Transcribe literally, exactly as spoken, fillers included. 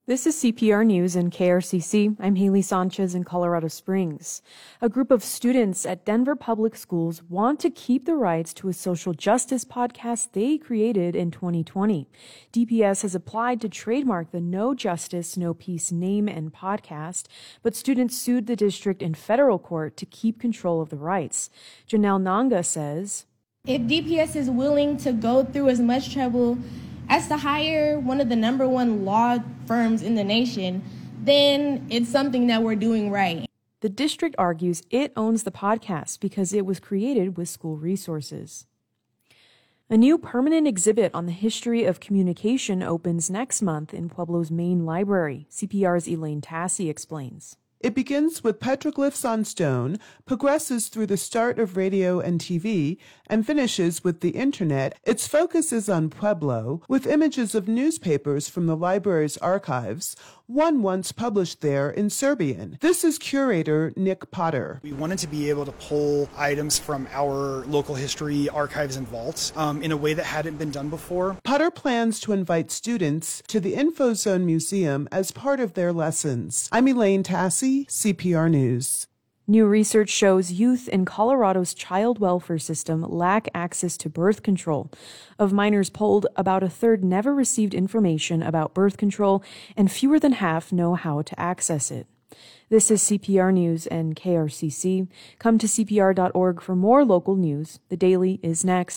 This is C P R News and K R C C. I'm Haley Sanchez in Colorado Springs. A group of students at Denver Public Schools want to keep the rights to a social justice podcast they created in twenty twenty. D P S has applied to trademark the No Justice, No Peace name and podcast, but students sued the district in federal court to keep control of the rights. Janelle Nanga says, if D P S is willing to go through as much trouble as to hire one of the number one law firms in the nation, then it's something that we're doing right. The district argues it owns the podcast because it was created with school resources. A new permanent exhibit on the history of communication opens next month in Pueblo's main library. C P R's Elaine Tassi explains. It begins with petroglyphs on stone, progresses through the start of radio and T V, and finishes with the internet. Its focus is on Pueblo, with images of newspapers from the library's archives, one once published there in Serbian. This is curator Nick Potter. We wanted to be able to pull items from our local history archives and vaults um, in a way that hadn't been done before. Potter plans to invite students to the InfoZone Museum as part of their lessons. I'm Elaine Tassi, C P R News. New research shows youth in Colorado's child welfare system lack access to birth control. Of minors polled, about a third never received information about birth control, and fewer than half know how to access it. This is C P R News and K R C C. Come to C P R dot org for more local news. The Daily is next.